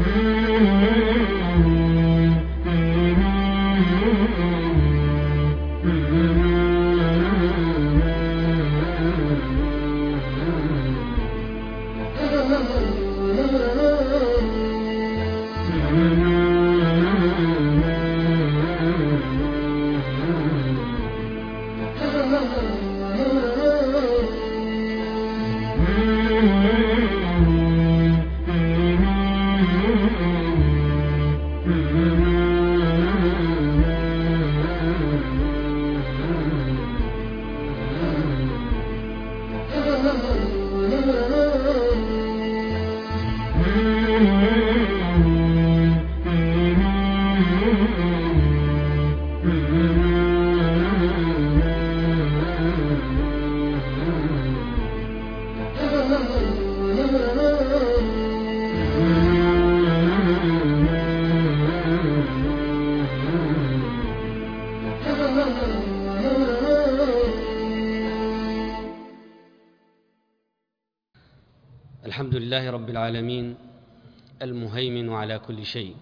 الحمد لله رب العالمين المهيمن على كل شيء،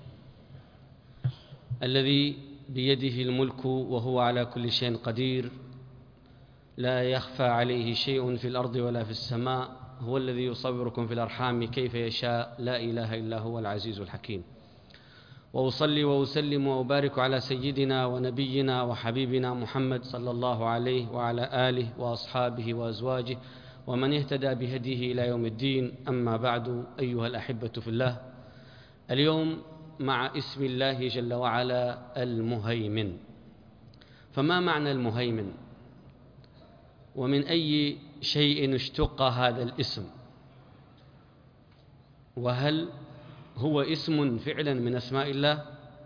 الذي بيده الملك وهو على كل شيء قدير، لا يخفى عليه شيء في الأرض ولا في السماء، هو الذي يصوركم في الأرحام كيف يشاء، لا إله إلا هو العزيز الحكيم. وأصلي وأسلم وأبارك على سيدنا ونبينا وحبيبنا محمد صلى الله عليه وعلى آله وأصحابه وأزواجه ومن اهتدى بهديه إلى يوم الدين. أما بعد، أيها الأحبة في الله، اليوم مع اسم الله جل وعلا المهيمن. فما معنى المهيمن؟ ومن أي شيء اشتق هذا الاسم؟ وهل هو اسم فعلا من أسماء الله؟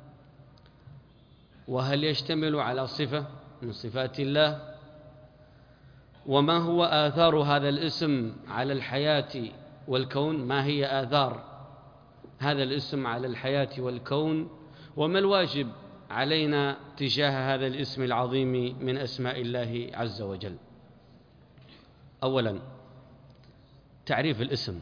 وهل يشتمل على صفة من صفات الله؟ وما هو آثار هذا الاسم على الحياة والكون؟ ما هي آثار هذا الاسم على الحياة والكون؟ وما الواجب علينا تجاه هذا الاسم العظيم من أسماء الله عز وجل؟ أولا، تعريف الاسم.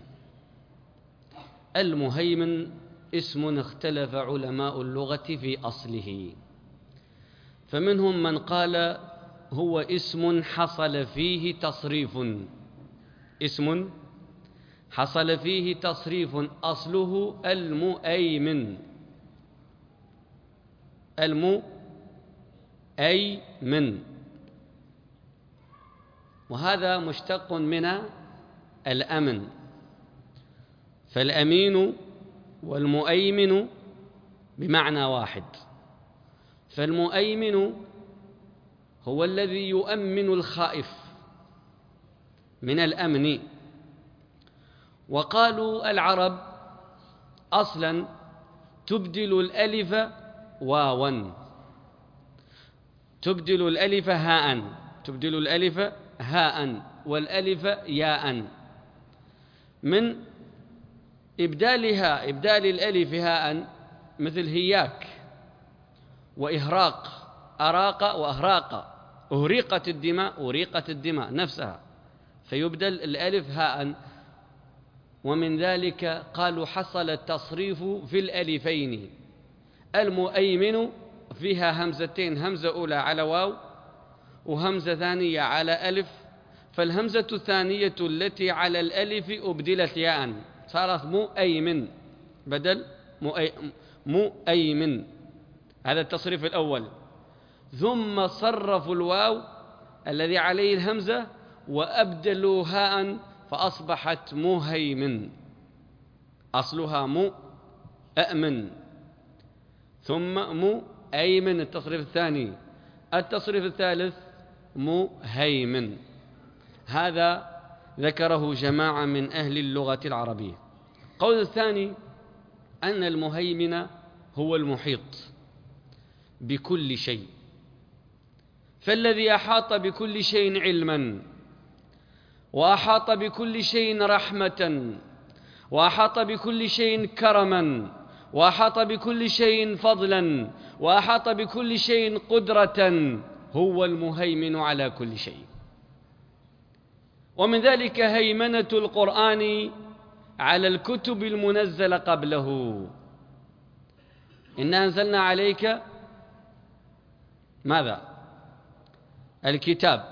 المهيمن اسم اختلف علماء اللغة في أصله، فمنهم من قال هو اسم حصل فيه تصريف، اسم حصل فيه تصريف أصله المؤيمن، المؤيمن، وهذا مشتق من الأمن، فالأمين والمؤيمن بمعنى واحد. فالمؤيمن هو الذي يؤمن الخائف من الأمن. وقالوا العرب أصلا تبدل الألف واوا، تبدل الألف هاء، تبدل الألف هاء والألف ياء. من إبدالها، إبدال الألف هاء، مثل هياك وإهراق، أراق وأهراق، أهريقت الدماء، أريقت الدماء نفسها، فيبدل الألف هاء. ومن ذلك قالوا حصل التصريف في الألفين. المؤيمن فيها همزتين، همزة أولى على واو وهمزة ثانية على ألف، فالهمزة الثانية التي على الألف أبدلت ياء، صارت مؤيمن بدل مؤيمن. هذا التصريف الأول. ثم صرفوا الواو الذي عليه الهمزة وأبدلوا هاء فأصبحت مهيمن، أصلها مؤمن ثم مؤيمن التصريف الثاني. التصريف الثالث مهيمن. هذا ذكره جماعة من أهل اللغة العربية. القول الثاني أن المهيمن هو المحيط بكل شيء، فالذي أحاط بكل شيء علما، وأحاط بكل شيء رحمة، وأحاط بكل شيء كرما، وأحاط بكل شيء فضلا، وأحاط بكل شيء قدرة، هو المهيمن على كل شيء. ومن ذلك هيمنة القرآن على الكتب المنزلة قبله، إنا أنزلنا عليك ماذا؟ الكتاب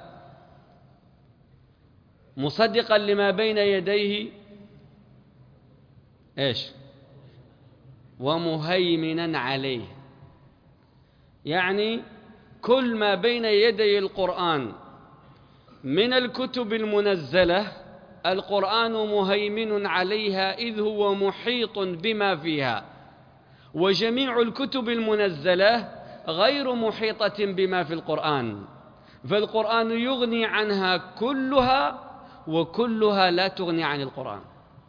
مصدقا لما بين يديه إيش؟ ومهيمنا عليه. يعني كل ما بين يدي القرآن من الكتب المنزلة القرآن مهيمن عليها، إذ هو محيط بما فيها، وجميع الكتب المنزلة غير محيطة بما في القرآن، فالقرآن يغني عنها كلها وكلها لا تغني عن القرآن.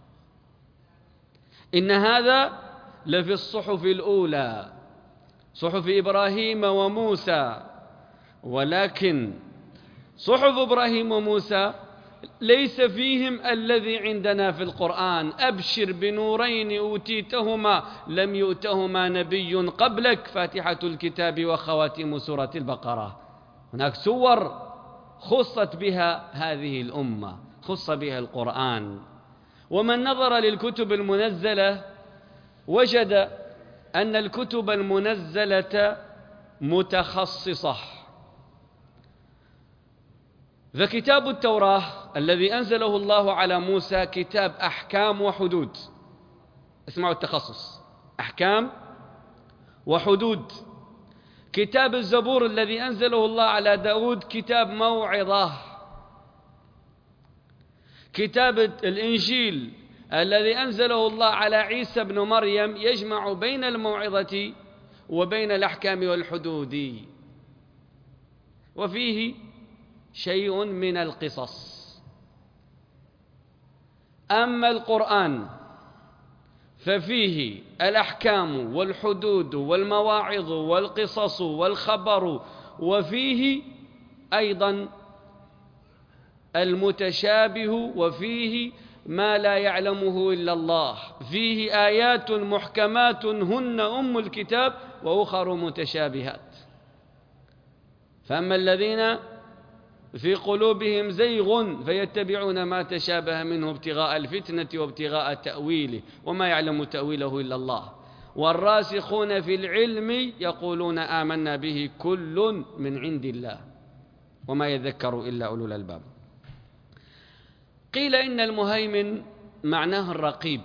إن هذا لفي الصحف الأولى، صحف إبراهيم وموسى، ولكن صحف إبراهيم وموسى ليس فيهم الذي عندنا في القرآن: أبشر بنورين أوتيتهما لم يؤتهما نبي قبلك، فاتحة الكتاب وخواتيم سورة البقرة. هناك سور خصت بها هذه الأمة، خص بها القرآن. ومن نظر للكتب المنزلة وجد أن الكتب المنزلة متخصصة. فكتاب التوراة الذي أنزله الله على موسى كتاب أحكام وحدود، اسمعوا التخصص، أحكام وحدود. كتاب الزبور الذي أنزله الله على داود كتاب موعظة. كتاب الإنجيل الذي أنزله الله على عيسى بن مريم يجمع بين الموعظة وبين الأحكام والحدود، وفيه شيء من القصص. أما القرآن ففيه الأحكام والحدود والمواعظ والقصص والخبر، وفيه أيضا المتشابه، وفيه ما لا يعلمه إلا الله، فيه آيات محكمات هن أم الكتاب وأخر متشابهات. فأما الذين في قلوبهم زيغ فيتبعون ما تشابه منه ابتغاء الفتنة وابتغاء تأويله وما يعلم تأويله إلا الله، والراسخون في العلم يقولون آمنا به كل من عند الله وما يذكر إلا أولو الألباب. قيل إن المهيمن معناه الرقيب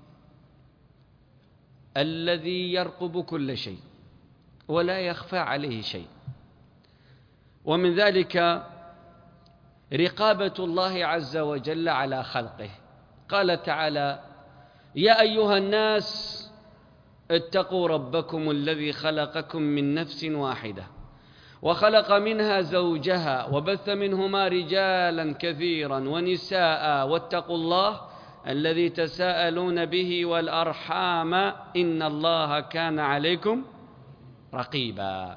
الذي يرقب كل شيء ولا يخفى عليه شيء، ومن ذلك رقابة الله عز وجل على خلقه. قال تعالى: يا أيها الناس اتقوا ربكم الذي خلقكم من نفس واحدة وخلق منها زوجها وبث منهما رجالا كثيرا ونساء واتقوا الله الذي تساءلون به والأرحام إن الله كان عليكم رقيبا.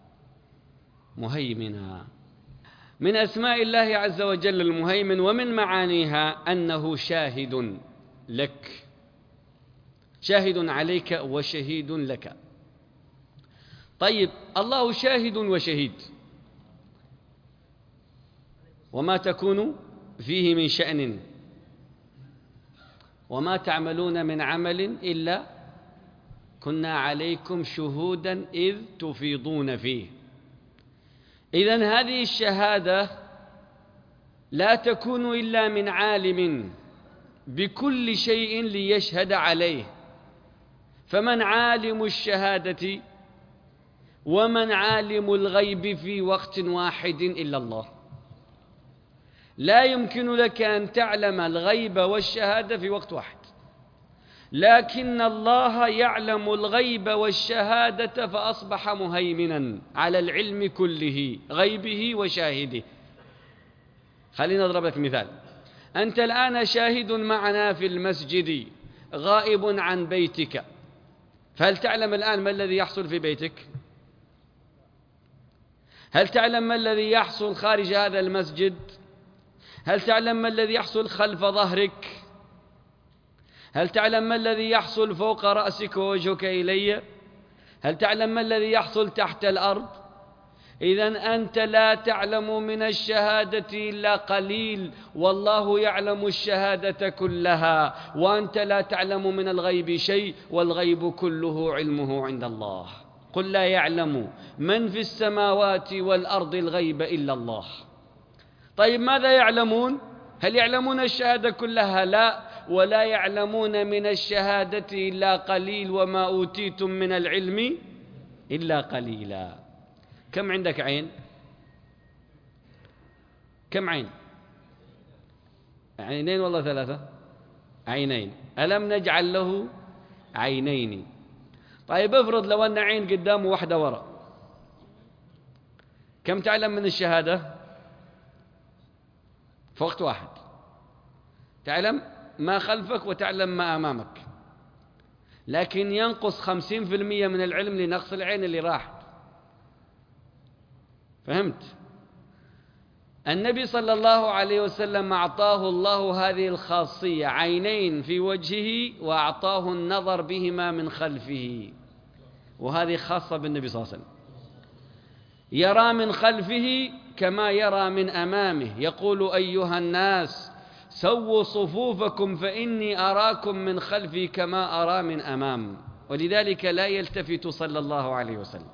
مهيمنا من أسماء الله عز وجل المهيمن، ومن معانيها أنه شاهد لك، شاهد عليك وشهيد لك. طيب، الله شاهد وشهيد، وما تكون فيه من شأن وما تعملون من عمل إلا كنا عليكم شهودا إذ تفيضون فيه. إذن هذه الشهادة لا تكون إلا من عالم بكل شيء ليشهد عليه. فمن عالم الشهادة ومن عالم الغيب في وقت واحد إلا الله. لا يمكن لك أن تعلم الغيب والشهادة في وقت واحد، لكن الله يعلم الغيب والشهادة فأصبح مهيمنا على العلم كله، غيبه وشاهده. خلينا نضرب لك مثال. أنت الآن شاهد معنا في المسجد غائب عن بيتك، فهل تعلم الآن ما الذي يحصل في بيتك؟ هل تعلم ما الذي يحصل خارج هذا المسجد؟ هل تعلم ما الذي يحصل خلف ظهرك؟ هل تعلم ما الذي يحصل فوق رأسك ووجهك إلي؟ هل تعلم ما الذي يحصل تحت الأرض؟ إذن أنت لا تعلم من الشهادة إلا قليل، والله يعلم الشهادة كلها، وأنت لا تعلم من الغيب شيء، والغيب كله علمه عند الله. قل لا يعلم من في السماوات والأرض الغيب إلا الله. طيب ماذا يعلمون؟ هل يعلمون الشهادة كلها؟ لا، ولا يعلمون من الشهادة إلا قليل، وما أوتيتم من العلم إلا قليلا. كم عندك عين؟ كم عين؟ عينين والله ثلاثة؟ عينين. ألم نجعل له عينين؟ طيب افرض لو أن عين قدام وواحدة وراء، كم تعلم من الشهادة؟ في وقت واحد تعلم ما خلفك وتعلم ما أمامك، لكن ينقص 50% من العلم لنقص العين اللي راحت. فهمت؟ النبي صلى الله عليه وسلم أعطاه الله هذه الخاصية، عينين في وجهه، وأعطاه النظر بهما من خلفه، وهذه خاصة بالنبي صلى الله عليه وسلم. يرى من خلفه كما يرى من أمامه. يقول أيها الناس سووا صفوفكم فإني أراكم من خلفي كما أرى من أمام. ولذلك لا يلتفت صلى الله عليه وسلم.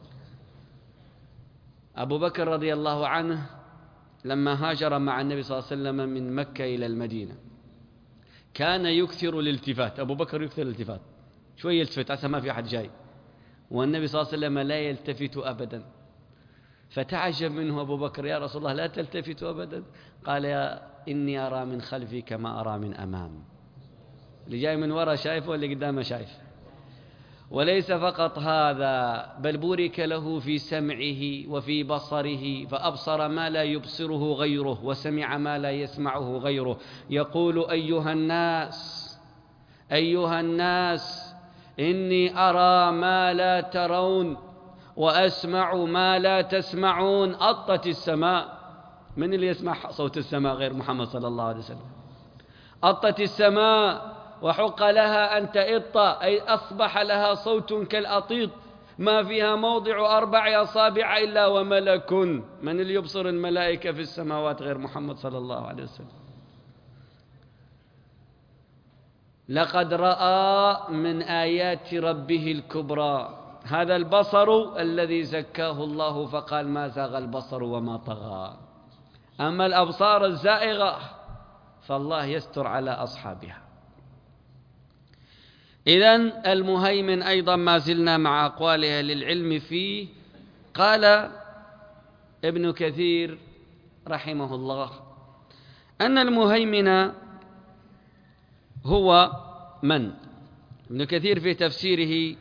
أبو بكر رضي الله عنه لما هاجر مع النبي صلى الله عليه وسلم من مكة إلى المدينة كان يكثر الالتفات. أبو بكر يكثر الالتفات، شوي يلتفت عسى ما في أحد جاي، والنبي صلى الله عليه وسلم لا يلتفت أبدا. فتعجب منه أبو بكر: يا رسول الله لا تلتفت أبدا؟ قال: إني أرى من خلفي كما أرى من أمام. اللي جاي من وراء شايفه واللي قدامه شايف. وليس فقط هذا، بل بورك له في سمعه وفي بصره، فأبصر ما لا يبصره غيره، وسمع ما لا يسمعه غيره. يقول: أيها الناس إني أرى ما لا ترون وأسمع ما لا تسمعون. أطت السماء. من اللي يسمع صوت السماء غير محمد صلى الله عليه وسلم؟ أطت السماء وحق لها أن تئط، أي أصبح لها صوت كالأطيط، ما فيها موضع 4 أصابع إلا وملك. من اللي يبصر الملائكة في السماوات غير محمد صلى الله عليه وسلم؟ لقد رأى من آيات ربه الكبرى. هذا البصر الذي زكاه الله فقال: ما زاغ البصر وما طغى. أما الأبصار الزائغة فالله يستر على أصحابها. إذن المهيمن أيضا ما زلنا مع أقوالها للعلم فيه. قال ابن كثير رحمه الله أن المهيمن هو من؟ ابن كثير في تفسيره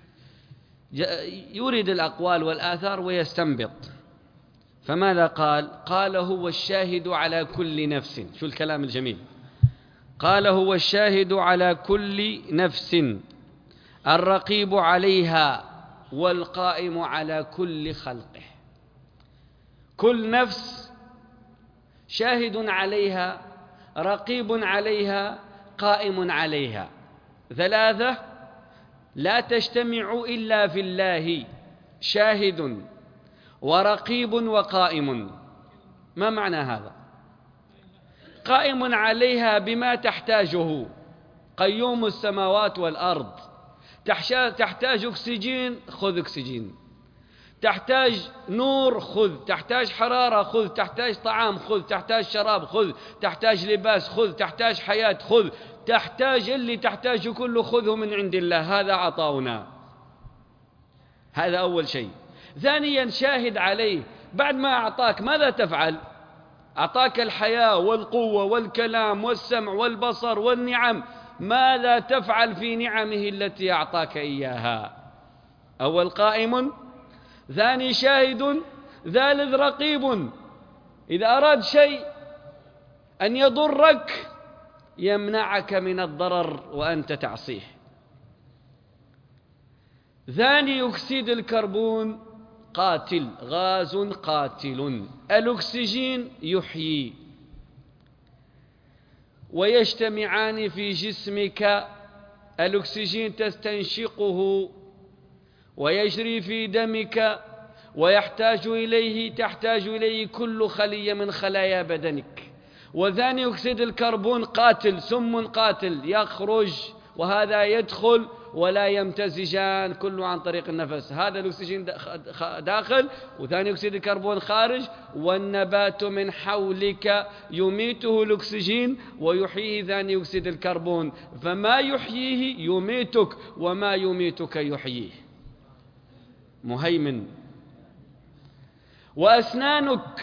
يورد الأقوال والآثار ويستنبط. فماذا قال؟ قال: هو الشاهد على كل نفس. شو الكلام الجميل! قال: هو الشاهد على كل نفس، الرقيب عليها، والقائم على كل خلقه. كل نفس شاهد عليها، رقيب عليها، قائم عليها. 3 لا تجتمع إلا في الله: شاهد ورقيب وقائم. ما معنى هذا؟ قائم عليها بما تحتاجه، قيوم السماوات والأرض. تحتاج أكسجين، خذ أكسجين. تحتاج نور، خذ. تحتاج حرارة، خذ. تحتاج طعام، خذ. تحتاج شراب، خذ. تحتاج لباس، خذ. تحتاج حياة، خذ. تحتاج اللي تحتاج كله خذه من عند الله. هذا عطاؤنا. هذا أول شيء. ثانيا شاهد عليه. بعد ما أعطاك ماذا تفعل؟ أعطاك الحياة والقوة والكلام والسمع والبصر والنعم. ماذا تفعل في نعمه التي أعطاك إياها؟ أول قائم، ثاني شاهد، ثالث رقيب. إذا أراد شيء أن يضرك يمنعك من الضرر وأنت تعصيه. ثاني أكسيد الكربون قاتل، غاز قاتل. الأكسجين يحيي، ويجتمعان في جسمك. الأكسجين تستنشقه ويجري في دمك تحتاج إليه كل خلية من خلايا بدنك. وثاني أكسيد الكربون قاتل، سم قاتل يخرج وهذا يدخل ولا يمتزجان، كله عن طريق النفس. هذا الأكسجين داخل وثاني أكسيد الكربون خارج، والنبات من حولك يميته الأكسجين ويحييه ثاني أكسيد الكربون، فما يحييه يميتك وما يميتك يحييه. مهيمن. وأسنانك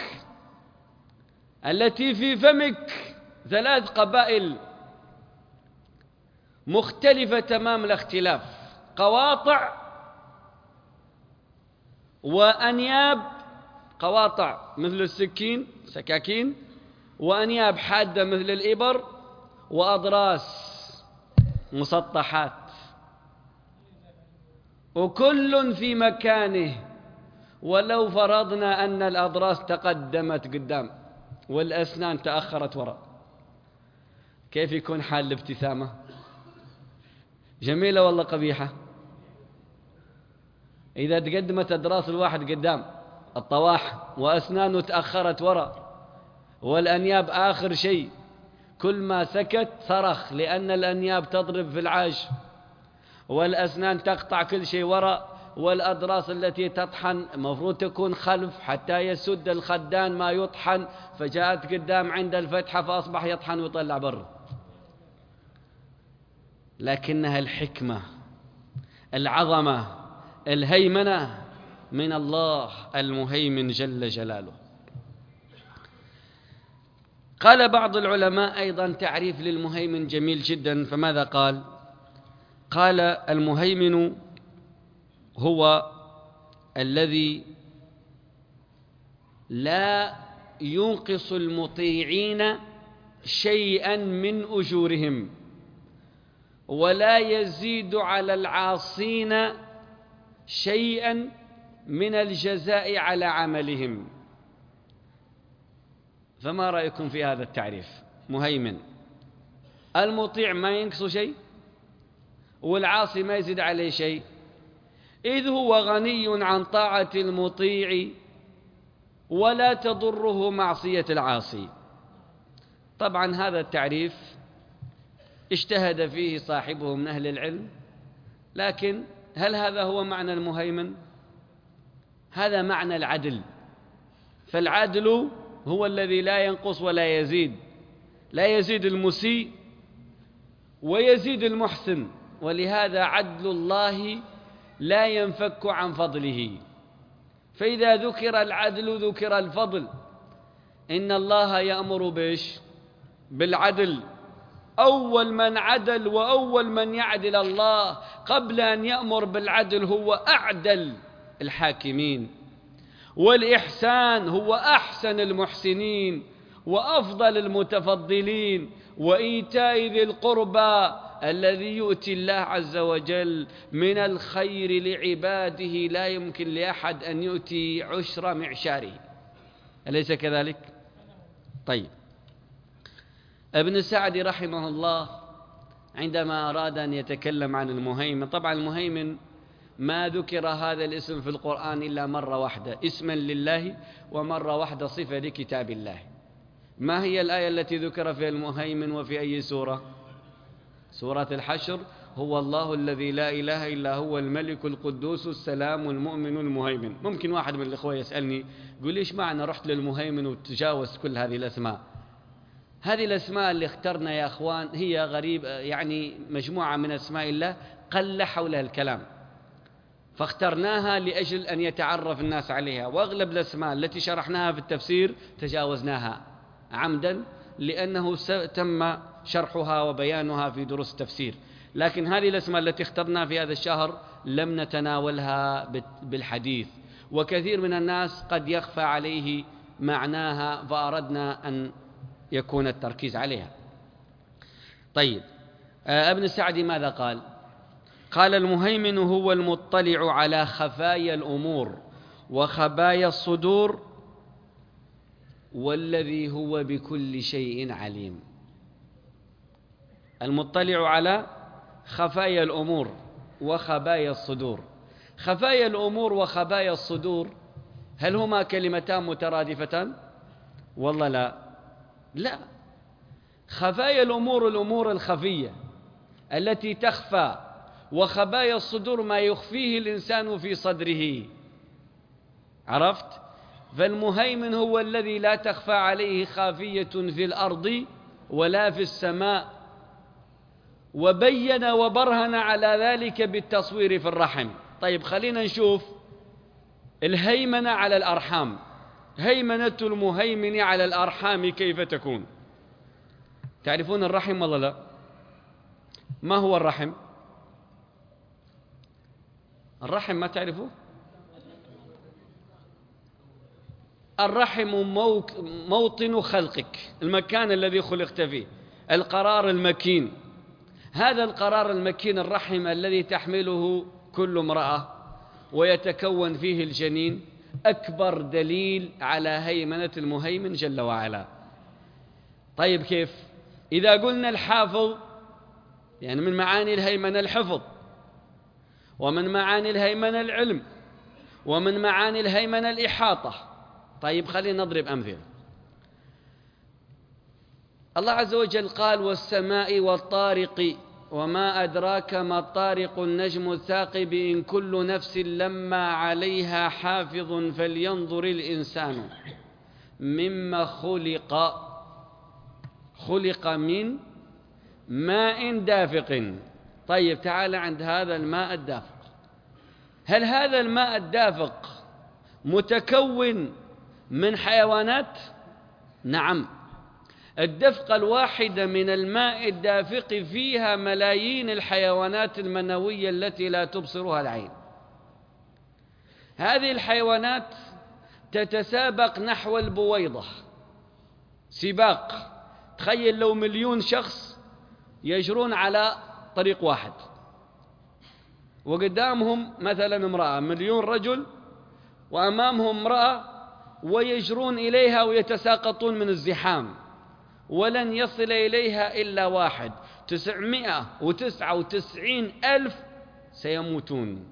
التي في فمك 3 قبائل مختلفة تمام الاختلاف، قواطع وأنياب، قواطع مثل السكين سكاكين، وأنياب حادة مثل الإبر، وأضراس مسطحات، وكل في مكانه. ولو فرضنا أن الأضراس تقدمت قدام والأسنان تأخرت وراء، كيف يكون حال الابتسامة؟ جميلة ولا قبيحة؟ إذا تقدمت أضراس الواحد قدام الطواح وأسنانه تأخرت وراء والأنياب آخر شيء، كل ما سكت صرخ، لأن الأنياب تضرب في العاج والأسنان تقطع كل شيء وراء، والأضراس التي تطحن مفروض تكون خلف حتى يسد الخدان ما يطحن، فجاءت قدام عند الفتحة فأصبح يطحن ويطلع برا. لكنها الحكمة، العظمة، الهيمنة من الله المهيمن جل جلاله. قال بعض العلماء أيضا تعريف للمهيمن جميل جدا، فماذا قال؟ قال: المهيمن هو الذي لا ينقص المطيعين شيئا من أجورهم، ولا يزيد على العاصين شيئا من الجزاء على عملهم. فما رأيكم في هذا التعريف؟ مهيمن، المطيع ما ينقص شيء والعاصي ما يزيد عليه شيء، إذ هو غني عن طاعة المطيع ولا تضره معصية العاصي. طبعا هذا التعريف اجتهد فيه صاحبه من أهل العلم، لكن هل هذا هو معنى المهيمن؟ هذا معنى العدل. فالعدل هو الذي لا ينقص ولا يزيد، لا يزيد المسيء ويزيد المحسن، ولهذا عدل الله لا ينفك عن فضله. فإذا ذكر العدل ذكر الفضل. إن الله يأمر بالعدل. أول من عدل وأول من يعدل الله قبل أن يأمر بالعدل هو أعدل الحاكمين، والإحسان هو أحسن المحسنين وأفضل المتفضلين، وإيتاء ذي القربى الذي يؤتي الله عز وجل من الخير لعباده لا يمكن لأحد أن يؤتي عشر معشاره، أليس كذلك؟ طيب، ابن سعدي رحمه الله عندما أراد أن يتكلم عن المهيمن، طبعا المهيمن ما ذكر هذا الاسم في القرآن إلا مرة واحدة اسما لله، ومرة واحدة صفة لكتاب الله. ما هي الآية التي ذكر فيها المهيمن وفي أي سورة؟ سورة الحشر. هو الله الذي لا إله إلا هو الملك القدوس السلام المؤمن المهيمن. ممكن واحد من الإخوة يسألني يقول ليش معنى رحت للمهيمن وتجاوز كل هذه الأسماء؟ هذه الأسماء اللي اخترنا يا أخوان هي غريب، يعني مجموعة من أسماء الله قل حولها الكلام، فاخترناها لأجل أن يتعرف الناس عليها، وأغلب الأسماء التي شرحناها في التفسير تجاوزناها عمدا لأنه تم شرحها وبيانها في دروس التفسير، لكن هذه الأسماء التي اخترنا في هذا الشهر لم نتناولها بالحديث، وكثير من الناس قد يخفى عليه معناها، فأردنا أن يكون التركيز عليها. طيب، ابن السعدي ماذا قال؟ قال: المهيمن هو المطلع على خفايا الأمور وخبايا الصدور، والذي هو بكل شيء عليم. المطلع على خفايا الأمور وخبايا الصدور. خفايا الأمور وخبايا الصدور هل هما كلمتان مترادفتان؟ والله لا. خفايا الأمور الخفية التي تخفى، وخبايا الصدور ما يخفيه الإنسان في صدره. عرفت؟ فالمهيمن هو الذي لا تخفى عليه خافية في الأرض ولا في السماء، وبين وبرهن على ذلك بالتصوير في الرحم. طيب خلينا نشوف الهيمنة على الأرحام. هيمنة المهيمن على الأرحام كيف تكون؟ تعرفون الرحم ولا لا؟ ما هو الرحم؟ الرحم ما تعرفوه؟ الرحم موطن خلقك، المكان الذي خلقت فيه، القرار المكين. هذا القرار المكين الرحم الذي تحمله كل امرأة ويتكون فيه الجنين، أكبر دليل على هيمنة المهيمن جل وعلا. طيب كيف؟ إذا قلنا الحافظ، يعني من معاني الهيمنة الحفظ، ومن معاني الهيمنة العلم، ومن معاني الهيمنة الإحاطة. طيب خلينا نضرب أمثلة. الله عز وجل قال: والسماء والطارق وما أدراك ما الطارق النجم الثاقب إن كل نفس لما عليها حافظ فلينظر الإنسان مما خلق من ماء دافق. طيب تعال عند هذا الماء الدافق. هل هذا الماء الدافق متكون من حيوانات؟ نعم. الدفقة الواحدة من الماء الدافق فيها ملايين الحيوانات المنوية التي لا تبصرها العين. هذه الحيوانات تتسابق نحو البويضة سباق. تخيل لو 1,000,000 شخص يجرون على طريق واحد، وقدامهم مثلا امرأة، 1,000,000 رجل وأمامهم امرأة، ويجرون إليها ويتساقطون من الزحام، ولن يصل إليها إلا واحد. 999,000 سيموتون.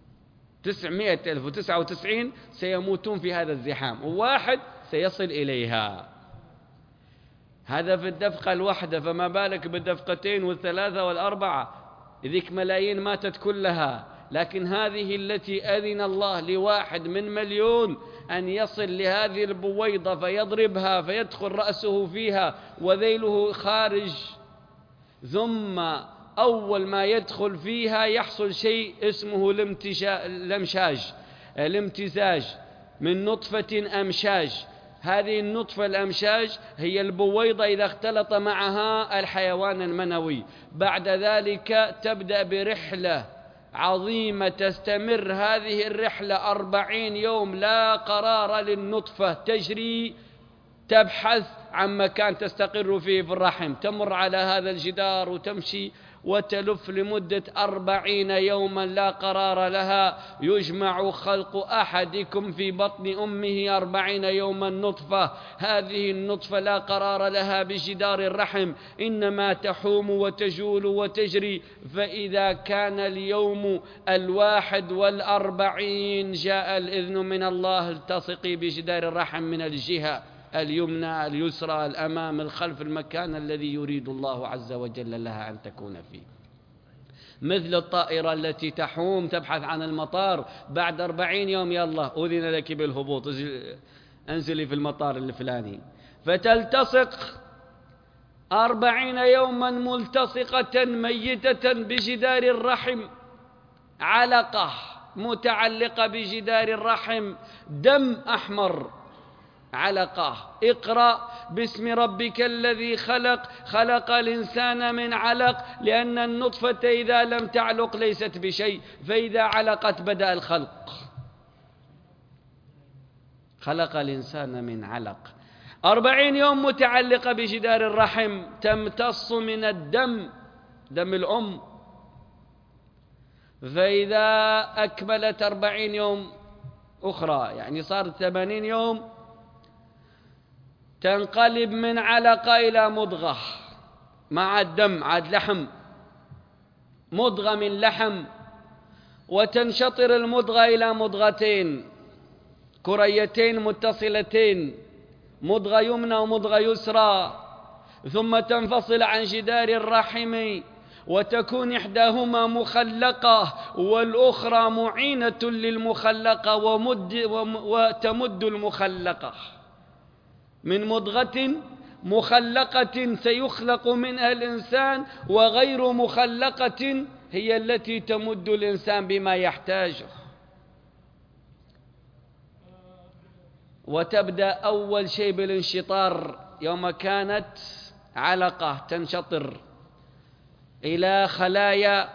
999,000 سيموتون في هذا الزحام، وواحد سيصل إليها. هذا في الدفقة الواحدة، فما بالك بالدفقتين والثلاثة والأربعة؟ ذيك ملايين ماتت كلها. لكن هذه التي أذن الله لواحد من 1,000,000 أن يصل لهذه البويضة فيضربها فيدخل رأسه فيها وذيله خارج، ثم أول ما يدخل فيها يحصل شيء اسمه الامتزاج من نطفة أمشاج. هذه النطفة الأمشاج هي البويضة إذا اختلط معها الحيوان المنوي. بعد ذلك تبدأ برحلة عظيمة تستمر هذه الرحلة 40 يوم، لا قرار للنطفة، تجري تبحث عن مكان تستقر فيه في الرحم، تمر على هذا الجدار وتمشي وتلف لمدة 40 يوما لا قرار لها. يجمع خلق أحدكم في بطن أمه 40 يوما نطفة. هذه النطفة لا قرار لها بجدار الرحم، إنما تحوم وتجول وتجري. فإذا كان اليوم 41 جاء الإذن من الله: التصقي بجدار الرحم من الجهة اليمنى، اليسرى، الأمام، الخلف، المكان الذي يريد الله عز وجل لها أن تكون فيه. مثل الطائرة التي تحوم تبحث عن المطار، بعد 40 يوم يلا أذن لك بالهبوط، انزلي في المطار الفلاني، فتلتصق 40 يوما ملتصقة ميتة بجدار الرحم، علقة متعلقة بجدار الرحم، دم أحمر، علقة. اقرأ باسم ربك الذي خلق، خلق الإنسان من علق، لأن النطفة إذا لم تعلق ليست بشيء، فإذا علقت بدأ الخلق. خلق الإنسان من علق. 40 يوم متعلقة بجدار الرحم، تمتص من الدم، دم الأم. فإذا أكملت 40 يوم أخرى، يعني صارت 80 يوم، تنقلب من علقة إلى مضغة مع الدم، عاد لحم، مضغة من لحم، وتنشطر المضغة إلى مضغتين، كريتين متصلتين، مضغة يمنى ومضغة يسرى، ثم تنفصل عن جدار الرحم وتكون إحداهما مخلقة والأخرى معينة للمخلقة وتمد المخلقة. من مضغة مخلقة سيخلق منها الإنسان، وغير مخلقة هي التي تمد الإنسان بما يحتاجه. وتبدأ أول شيء بالانشطار، يوم كانت علقة تنشطر إلى خلايا،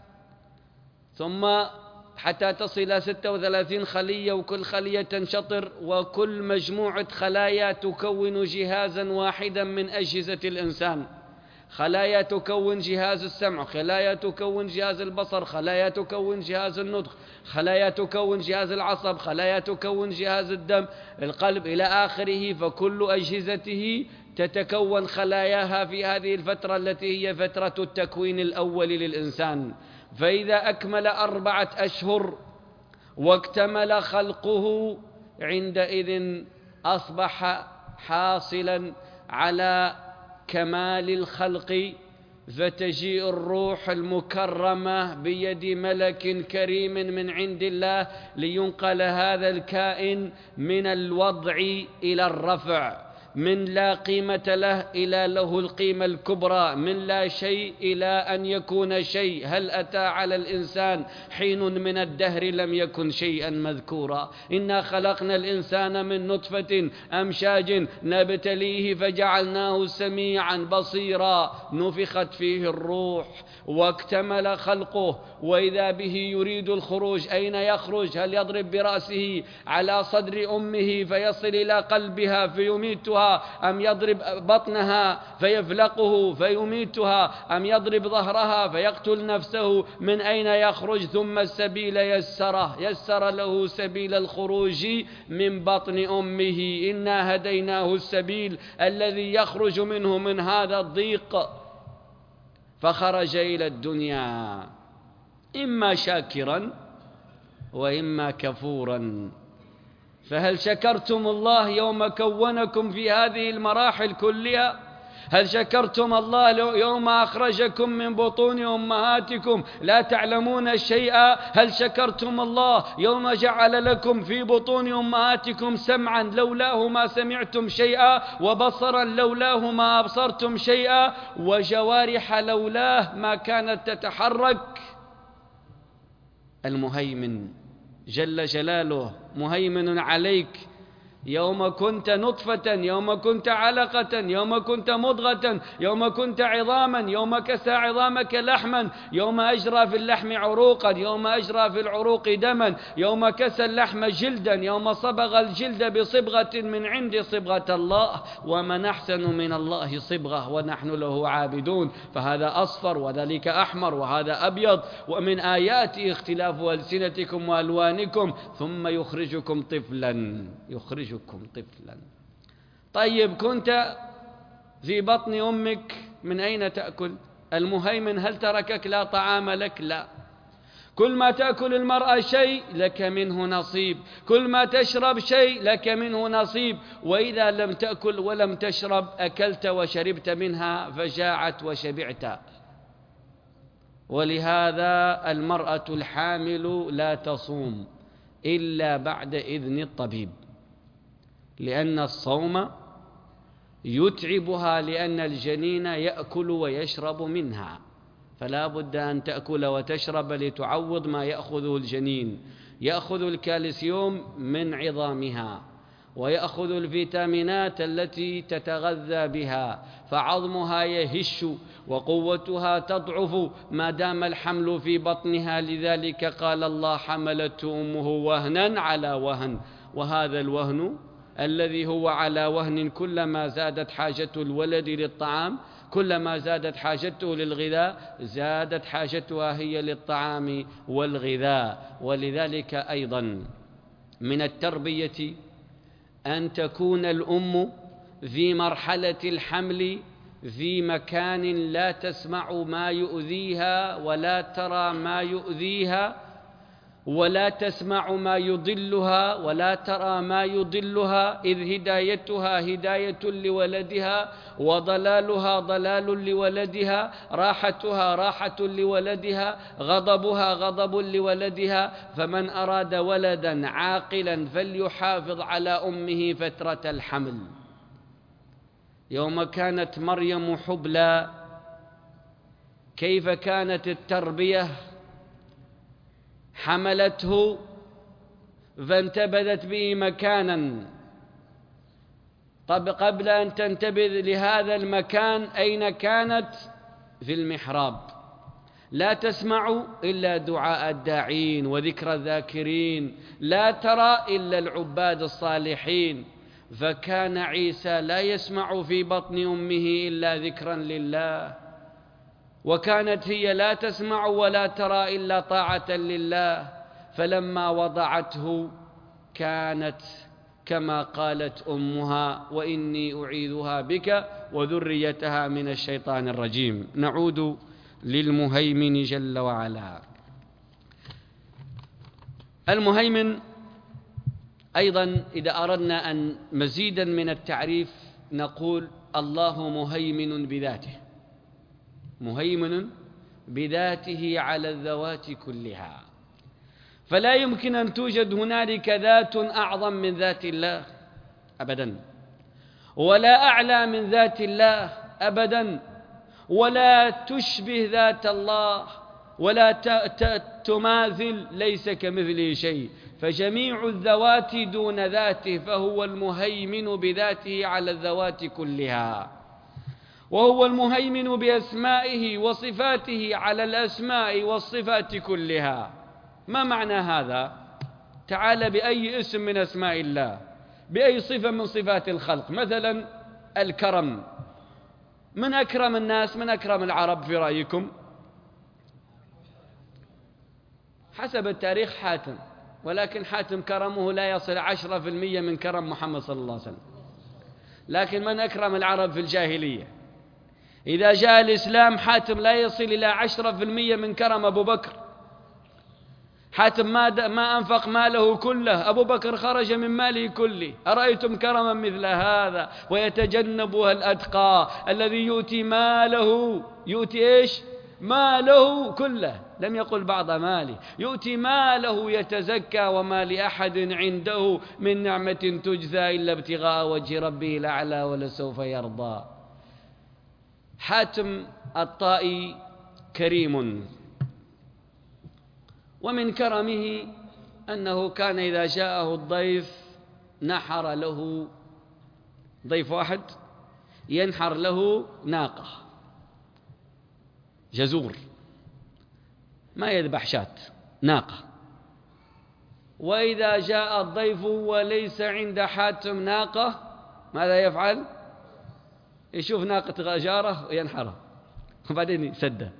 ثم حتى تصل إلى 36 خلية، وكل خلية تنشطر، وكل مجموعة خلايا تكون جهازا واحدا من أجهزة الإنسان. خلايا تكون جهاز السمع، خلايا تكون جهاز البصر، خلايا تكون جهاز النطق، خلايا تكون جهاز العصب، خلايا تكون جهاز الدم، القلب، إلى آخره. فكل أجهزته تتكون خلاياها في هذه الفترة التي هي فترة التكوين الأول للإنسان. فإذا أكمل 4 أشهر واكتمل خلقه، عندئذ أصبح حاصلا على كمال الخلق، فتجيء الروح المكرمة بيد ملك كريم من عند الله لينقل هذا الكائن من الوضع إلى الرفع، من لا قيمة له إلى له القيمة الكبرى، من لا شيء إلى أن يكون شيء. هل أتى على الإنسان حين من الدهر لم يكن شيئا مذكورا؟ إنا خلقنا الإنسان من نطفة أمشاج نبتليه فجعلناه سميعا بصيرا، نفخت فيه الروح واكتمل خلقه، وإذا به يريد الخروج. أين يخرج؟ هل يضرب برأسه على صدر أمه فيصل إلى قلبها فيميتها، أم يضرب بطنها فيفلقه فيميتها، أم يضرب ظهرها فيقتل نفسه؟ من أين يخرج؟ ثم السبيل يسر له سبيل الخروج من بطن أمه. إنا هديناه السبيل الذي يخرج منه من هذا الضيق. فخرج إلى الدنيا إما شاكرا وإما كفورا. فهل شكرتم الله يوم كونكم في هذه المراحل كلها؟ هل شكرتم الله يوم أخرجكم من بطون أمهاتكم لا تعلمون شيئا؟ هل شكرتم الله يوم جعل لكم في بطون أمهاتكم سمعا لولاه ما سمعتم شيئا، وبصرا لولاه ما أبصرتم شيئا، وجوارح لولاه ما كانت تتحرك؟ المهيمن جل جلاله مهيمن عليك يوم كنت نطفة، يوم كنت علقة، يوم كنت مضغة، يوم كنت عظاما، يوم كسى عظامك لحما، يوم أجرى في اللحم عروقا، يوم أجرى في العروق دما، يوم كسى اللحم جلدا، يوم صبغ الجلد بصبغة من عند صبغة الله. ومن أحسن من الله صبغة ونحن له عابدون. فهذا أصفر وذلك أحمر وهذا أبيض. ومن آياته اختلاف ألسنتكم وألوانكم ثم يخرجكم طفلا. طيب، كنت في بطن أمك، من أين تأكل؟ المهيمن هل تركك لا طعام لك؟ لا. كل ما تأكل المرأة شيء لك منه نصيب، كل ما تشرب شيء لك منه نصيب. وإذا لم تأكل ولم تشرب أكلت وشربت منها فجاعت وشبعت. ولهذا المرأة الحامل لا تصوم إلا بعد إذن الطبيب، لأن الصوم يتعبها، لأن الجنين يأكل ويشرب منها، فلا بد أن تأكل وتشرب لتعوض ما يأخذه الجنين. يأخذ الكالسيوم من عظامها، ويأخذ الفيتامينات التي تتغذى بها، فعظمها يهش وقوتها تضعف ما دام الحمل في بطنها. لذلك قال الله: حملته أمه وهنا على وهن. وهذا الوهن الذي هو على وهن، كلما زادت حاجة الولد للطعام، كلما زادت حاجته للغذاء، زادت حاجتها هي للطعام والغذاء. ولذلك أيضا من التربية أن تكون الأم في مرحلة الحمل في مكان لا تسمع ما يؤذيها ولا ترى ما يؤذيها، ولا تسمع ما يضلها ولا ترى ما يضلها، إذ هدايتها هداية لولدها، وضلالها ضلال لولدها، راحتها راحة لولدها، غضبها غضب لولدها. فمن أراد ولدا عاقلا فليحافظ على أمه فترة الحمل. يوم كانت مريم حبلى كيف كانت التربية؟ حملته فانتبذت به مكانا. طب قبل أن تنتبذ لهذا المكان أين كانت؟ في المحراب، لا تسمع إلا دعاء الداعين وذكر الذاكرين، لا ترى إلا العباد الصالحين. فكان عيسى لا يسمع في بطن أمه إلا ذكرا لله، وكانت هي لا تسمع ولا ترى إلا طاعة لله. فلما وضعته كانت كما قالت أمها: وإني أعيذها بك وذريتها من الشيطان الرجيم. نعود للمهيمن جل وعلا. المهيمن أيضا إذا أردنا أن مزيدا من التعريف نقول: الله مهيمن بذاته، مهيمن بذاته على الذوات كلها. فلا يمكن أن توجد هنالك ذات أعظم من ذات الله أبدا، ولا أعلى من ذات الله أبدا، ولا تشبه ذات الله، ولا تماثل، ليس كمثله شيء. فجميع الذوات دون ذاته، فهو المهيمن بذاته على الذوات كلها، وهو المهيمن بأسمائه وصفاته على الأسماء والصفات كلها. ما معنى هذا؟ تعال بأي اسم من أسماء الله، بأي صفة من صفات الخلق. مثلا الكرم، من أكرم الناس، من أكرم العرب في رأيكم؟ حسب التاريخ حاتم، ولكن حاتم كرمه لا يصل 10% من كرم محمد صلى الله عليه وسلم. لكن من أكرم العرب في الجاهلية؟ إذا جاء الإسلام حاتم لا يصل إلى 10% من كرم أبو بكر. حاتم ما أنفق ماله كله، أبو بكر خرج من ماله كله. أرأيتم كرما مثل هذا؟ ويتجنبها الأتقى الذي يؤتي ماله، يؤتي إيش؟ ماله كله، لم يقل بعض ماله، يؤتي ماله يتزكى، وما لأحد عنده من نعمة تجزى إلا ابتغاء وجه ربه الأعلى ولسوف يرضى. حاتم الطائي كريم، ومن كرمه أنه كان إذا جاءه الضيف نحر له، ضيف واحد ينحر له ناقة، جزور، ما يذبح شاة، ناقة. وإذا جاء الضيف وليس عند حاتم ناقة ماذا يفعل؟ يشوف ناقة جاره وينحرها وبعدين يسده.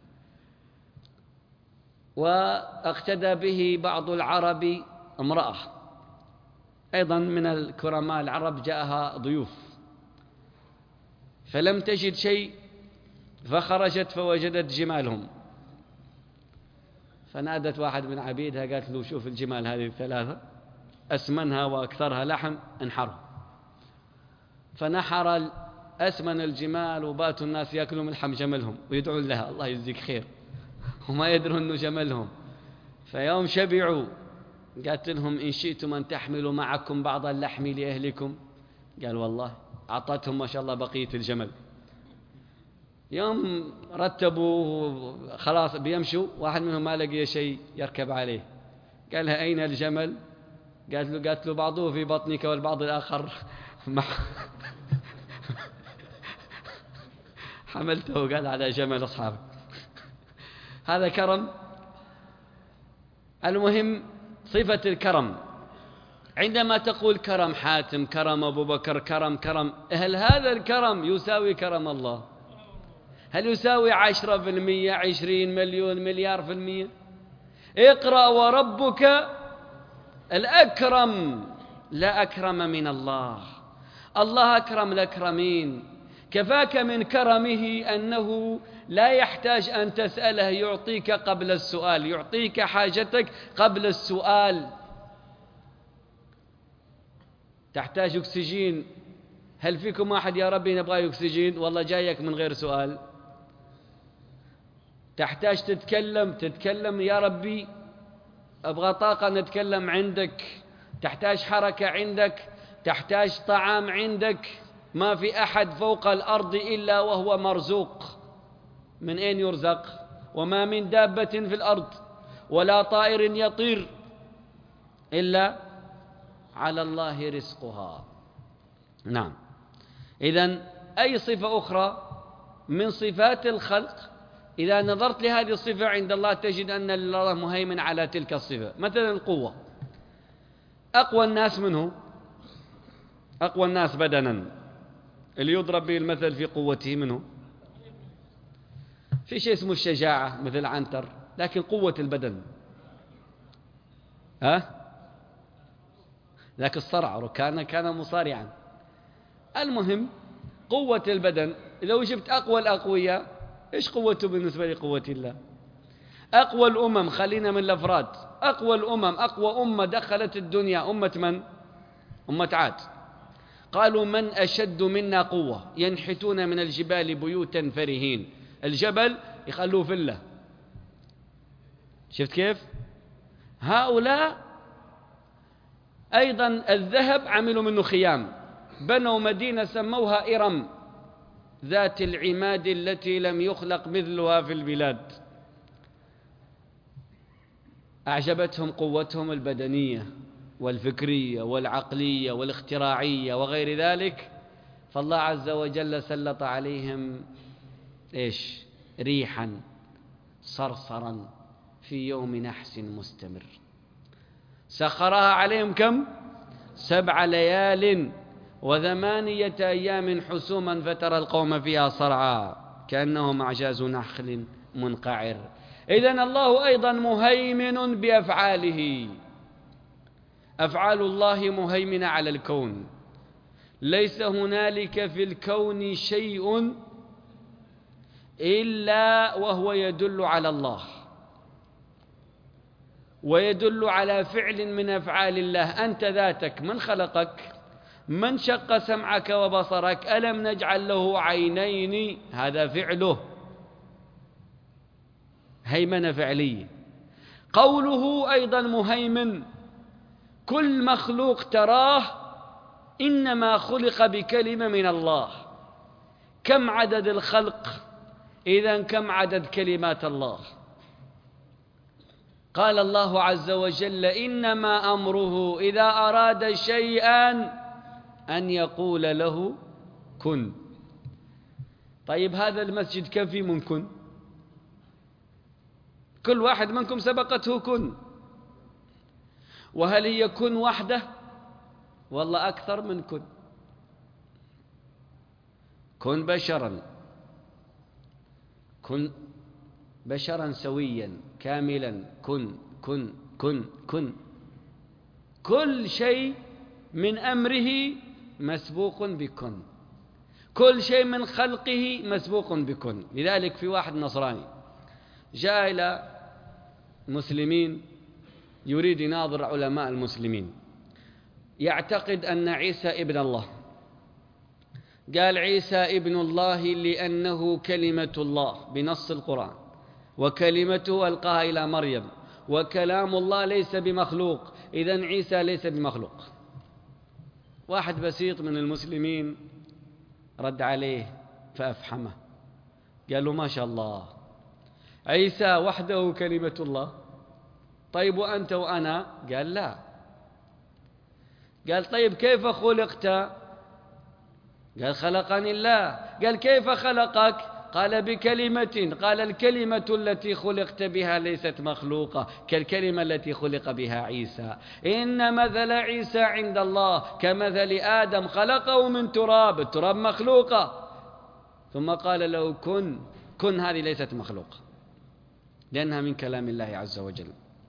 واقتدى به بعض العرب امرأة أيضا من الكرماء العرب، جاءها ضيوف فلم تجد شيء، فخرجت فوجدت جمالهم، فنادت واحد من عبيدها قالت له: شوف الجمال هذه الثلاثة، أسمنها وأكثرها لحم انحرها. فنحر أسمن الجمال، وباتوا الناس يأكلوا من لحم جملهم ويدعون لها: الله يجزيك خير، وما يدرون أنه جملهم. فيوم شبعوا قالت لهم: إن شئتم أن تحملوا معكم بعض اللحم لأهلكم. قال: والله. أعطتهم ما شاء الله بقية الجمل. يوم رتبوا خلاص بيمشوا، واحد منهم ما لقي شيء يركب عليه، قال لها: أين الجمل؟ قالت له: بعضه في بطنك والبعض الآخر حملته وقال على جمل أصحابه. هذا كرم. المهم صفة الكرم، عندما تقول كرم حاتم، كرم أبو بكر، كرم، هل هذا الكرم يساوي كرم الله؟ هل يساوي 10%، 20 مليون، مليار في المية؟ اقرأ وربك الأكرم، لا أكرم من الله. الله أكرم الأكرمين، كفاك من كرمه أنه لا يحتاج أن تسأله، يعطيك قبل السؤال، يعطيك حاجتك قبل السؤال. تحتاج أكسجين، هل فيكم أحد يا ربي نبغى أكسجين؟ والله جايك من غير سؤال. تحتاج تتكلم يا ربي أبغى طاقة نتكلم عندك. تحتاج حركة عندك، تحتاج طعام عندك. ما في أحد فوق الأرض إلا وهو مرزوق. من أين يرزق؟ وما من دابة في الأرض ولا طائر يطير إلا على الله رزقها. نعم. إذن أي صفة أخرى من صفات الخلق إذا نظرت لهذه الصفة عند الله تجد أن الله مهيمن على تلك الصفة. مثلا القوة، أقوى الناس منه، أقوى الناس بدنا اللي يضرب به المثل في قوته منه. في شيء اسمه الشجاعة مثل عنتر، لكن قوة البدن لكن الصرع كان مصارعا. المهم قوة البدن، لو جبت أقوى الأقوياء إيش قوته بالنسبة لقوة الله؟ أقوى الأمم، خلينا من الأفراد، أقوى الأمم، أقوى أمة دخلت الدنيا أمة من؟ أمة عاد. قالوا من أشد منا قوة؟ ينحتون من الجبال بيوتا فرهين. الجبل يخلوه فله. شفت كيف؟ هؤلاء أيضا الذهب عملوا منه خيام، بنوا مدينة سموها إرم ذات العماد التي لم يخلق مثلها في البلاد. أعجبتهم قوتهم البدنية والفكرية والعقلية والاختراعية وغير ذلك، فالله عز وجل سلط عليهم إيش؟ ريحا صرصرا في يوم نحس مستمر، سخرها عليهم كم؟ 7 ليال و8 أيام حسوما فترى القوم فيها صرعى كأنهم أعجاز نخل منقعر. إذن الله أيضا مهيمن بأفعاله. أفعال الله مهيمنة على الكون، ليس هنالك في الكون شيء إلا وهو يدل على الله ويدل على فعل من أفعال الله. أنت ذاتك من خلقك؟ من شق سمعك وبصرك؟ ألم نجعل له عينين؟ هذا فعله، هيمنة فعلية. قوله أيضا مهيمن. كل مخلوق تراه إنما خلق بكلمة من الله. كم عدد الخلق؟ إذن كم عدد كلمات الله؟ قال الله عز وجل إنما أمره إذا أراد شيئا أن يقول له كن. طيب هذا المسجد كم فيه من كن؟ كل واحد منكم سبقته كن. وهل هي كن وحده؟ والله أكثر من كن. كن بشرا، كن بشرا سويا كاملا، كن كن كن كن. كل شيء من أمره مسبوق بكن، كل شيء من خلقه مسبوق بكن. لذلك في واحد نصراني جاء إلى المسلمين يريد يناظر علماء المسلمين، يعتقد أن عيسى ابن الله. قال عيسى ابن الله لأنه كلمة الله بنص القرآن، وكلمته ألقاها إلى مريم، وكلام الله ليس بمخلوق، إذن عيسى ليس بمخلوق. واحد بسيط من المسلمين رد عليه فأفحمه، قال له ما شاء الله عيسى وحده كلمة الله، طيب وأنت وأنا؟ قال لا. قال طيب كيف خلقت؟ قال خلقني الله. قال كيف خلقك؟ قال بكلمة. قال الكلمة التي خلقت بها ليست مخلوقة كالكلمة التي خلق بها عيسى. إن مثل عيسى عند الله كمثل آدم خلقه من تراب، التراب مخلوقة، ثم قال له كن. كن هذه ليست مخلوقة لأنها من كلام الله عز وجل.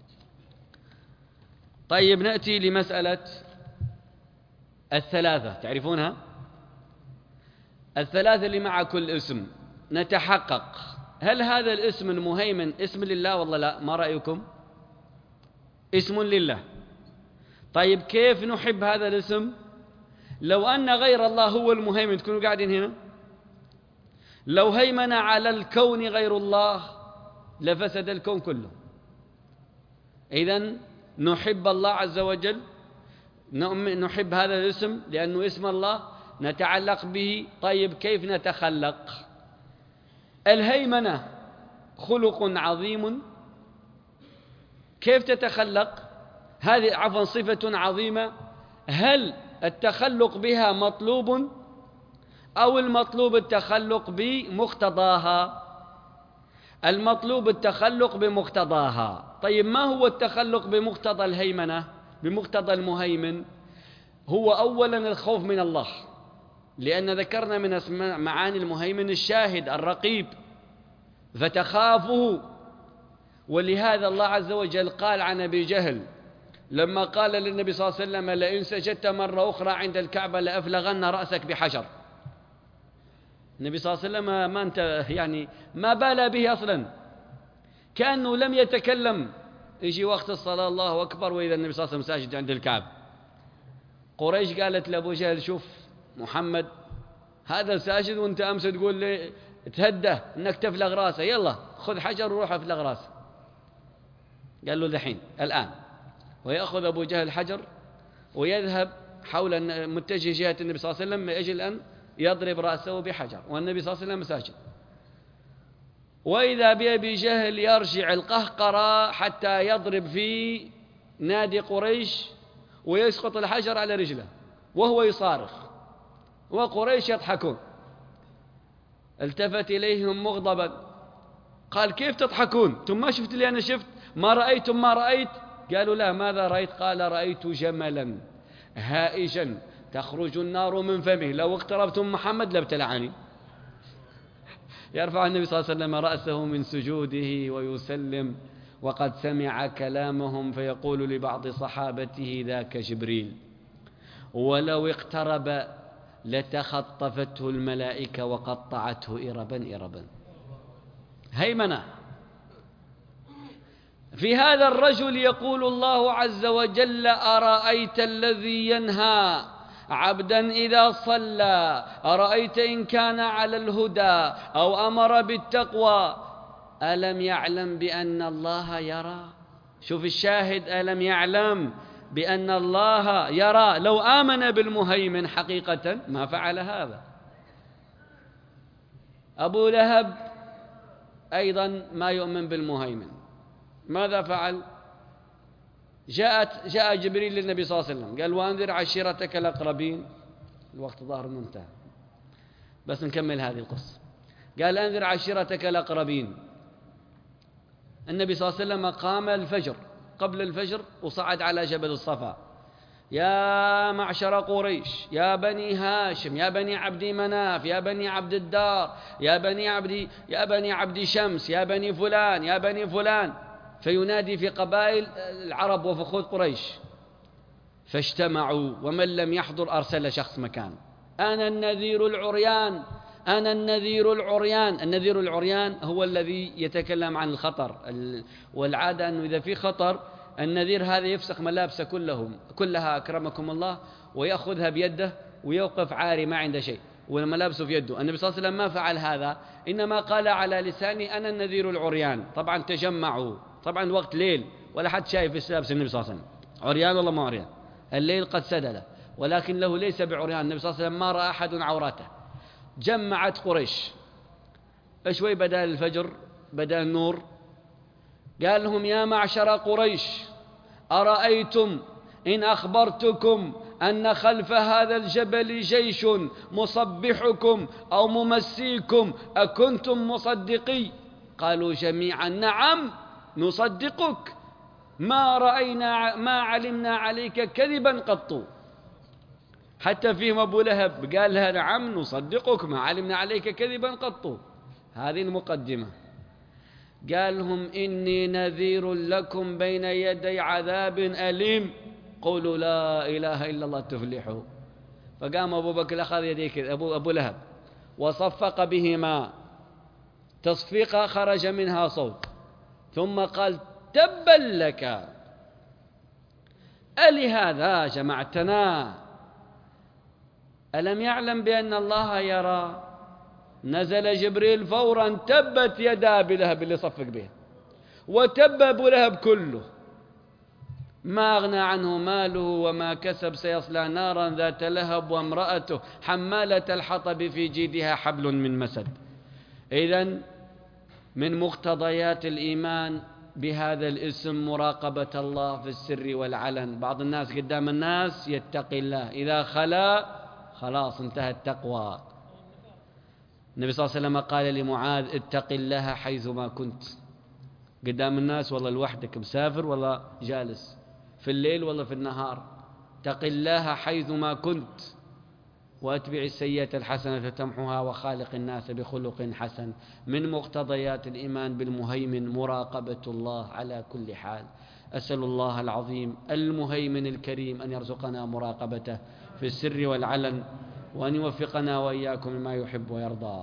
طيب نأتي لمسألة الثلاثة، تعرفونها؟ الثلاثة اللي مع كل اسم نتحقق هل هذا الاسم المهيمن اسم لله والله لا؟ ما رأيكم؟ اسم لله. طيب كيف نحب هذا الاسم؟ لو أن غير الله هو المهيمن تكونوا قاعدين هنا؟ لو هيمن على الكون غير الله لفسد الكون كله. إذن نحب الله عز وجل، نحب هذا الاسم لأنه اسم الله، نتعلق به. طيب كيف نتخلق؟ الهيمنة خلق عظيم، كيف تتخلق؟ هذه عفوا صفة عظيمة، هل التخلق بها مطلوب أو المطلوب التخلق بمقتضاها؟ المطلوب التخلق بمقتضاها. طيب ما هو التخلق بمقتضى الهيمنة، بمقتضى المهيمن؟ هو أولا الخوف من الله، لأن ذكرنا من معاني المهيمن الشاهد الرقيب، فتخافه. ولهذا الله عز وجل قال عن أبي جهل لما قال للنبي صلى الله عليه وسلم لئن سجدت مرة أخرى عند الكعبة لأفلغن رأسك بحجر. النبي صلى الله عليه وسلم ما بال به أصلا، كأنه لم يتكلم. يجي وقت الصلاة الله أكبر وإذا النبي صلى الله عليه وسلم ساجد عند الكعبة. قريش قالت لأبو جهل شوف محمد هذا ساجد وانت أمس تقول لي تهدى انك تفلغ راسه، يلا خذ حجر وروح افلغ راسه. قال له دحين الآن، ويأخذ أبو جهل حجر ويذهب حول متجه جهة النبي صلى الله عليه وسلم من أجل أن يضرب رأسه بحجر والنبي صلى الله عليه وسلم ساجد. وإذا بأبي جهل يرجع القهقرة حتى يضرب في نادي قريش ويسقط الحجر على رجله وهو يصارخ وقريش يضحكون. التفت إليهم مغضبا قال كيف تضحكون؟ أنتم ما شفت اللي أنا شفت؟ ما رأيتم ما رأيت؟ قالوا لا ماذا رأيت؟ قال رأيت جملا هائجا تخرج النار من فمه لو اقتربتم محمد لابتلعني. يرفع النبي صلى الله عليه وسلم رأسه من سجوده ويسلم وقد سمع كلامهم فيقول لبعض صحابته ذاك جبريل ولو اقترب لتخطفته الملائكة وقطعته إربا إربا. هيمنة. في هذا الرجل يقول الله عز وجل أرأيت الذي ينهى عبدا إذا صلى أرأيت إن كان على الهدى أو أمر بالتقوى ألم يعلم بأن الله يرى؟ شوف الشاهد، ألم يعلم بأن الله يرى. لو آمن بالمهيمن حقيقة ما فعل هذا. أبو لهب أيضا ما يؤمن بالمهيمن، ماذا فعل؟ جاء جبريل للنبي صلى الله عليه وسلم قال وأنذر عشيرتك الأقربين. الوقت ظاهر انه انتهى بس نكمل هذه القصة. قال أنذر عشيرتك الأقربين. النبي صلى الله عليه وسلم قام الفجر قبل الفجر وصعد على جبل الصفا. يا معشر قريش، يا بني هاشم، يا بني عبد مناف، يا بني عبد الدار، يا بني عبد شمس، يا بني فلان، يا بني فلان، فينادي في قبائل العرب وفخوذ قريش. فاجتمعوا ومن لم يحضر أرسل شخص مكان. أنا النذير العريان، أنا النذير العريان. النذير العريان هو الذي يتكلم عن الخطر، والعادة أنه إذا في خطر النذير هذا يفسخ ملابسه كلها أكرمكم الله ويأخذها بيده ويوقف عاري ما عنده شيء وملابسه في يده. النبي صلى الله عليه وسلم ما فعل هذا، إنما قال على لساني أنا النذير العريان. طبعا تجمعوا، طبعا وقت ليل ولا حد شايف لابس النبي صلى الله عليه وسلم عريان والله ما عريان، الليل قد سدل، ولكن له ليس بعريان. النبي صلى الله عليه وسلم ما رأى أحد عورته. جمعت قريش شوي بدل الفجر بدل النور. قال لهم يا معشر قريش أرأيتم إن أخبرتكم أن خلف هذا الجبل جيش مصبحكم أو ممسيكم أكنتم مصدقي؟ قالوا جميعا نعم نصدقك، ما علمنا عليك كذبا قط. حتى فيهم أبو لهب قال لها نعم نصدقك ما علمنا عليك كذبا قط. هذه المقدمة. قال لهم إني نذير لكم بين يدي عذاب أليم قولوا لا إله إلا الله تفلحوا. فقام أبو بكر أخذ يديه كذا أبو لهب وصفق بهما تصفيقا خرج منها صوت، ثم قال: تبا لك، ألهذا جمعتنا؟ ألم يعلم بأن الله يرى؟ نزل جبريل فورا: تبت يدا أبي لهب، اللي صفق به، وتب أبو لهب كله، ما أغنى عنه ماله وما كسب، سيصلى نارا ذات لهب وامرأته حمالة الحطب في جيدها حبل من مسد. إذن من مقتضيات الإيمان بهذا الاسم مراقبة الله في السر والعلن. بعض الناس قدام الناس يتقي الله، إذا خلا خلاص انتهى التقوى. النبي صلى الله عليه وسلم قال لمعاذ: اتق الله حيثما كنت. قدام الناس والله لوحدك، مسافر والله جالس، في الليل والله في النهار، اتق الله حيثما كنت، واتبع السيئة الحسنة تمحها، وخالق الناس بخلق حسن. من مقتضيات الإيمان بالمهيمن مراقبة الله على كل حال. أسأل الله العظيم المهيمن الكريم أن يرزقنا مراقبته في السر والعلن، وأن يوفقنا وإياكم لما يحب ويرضى.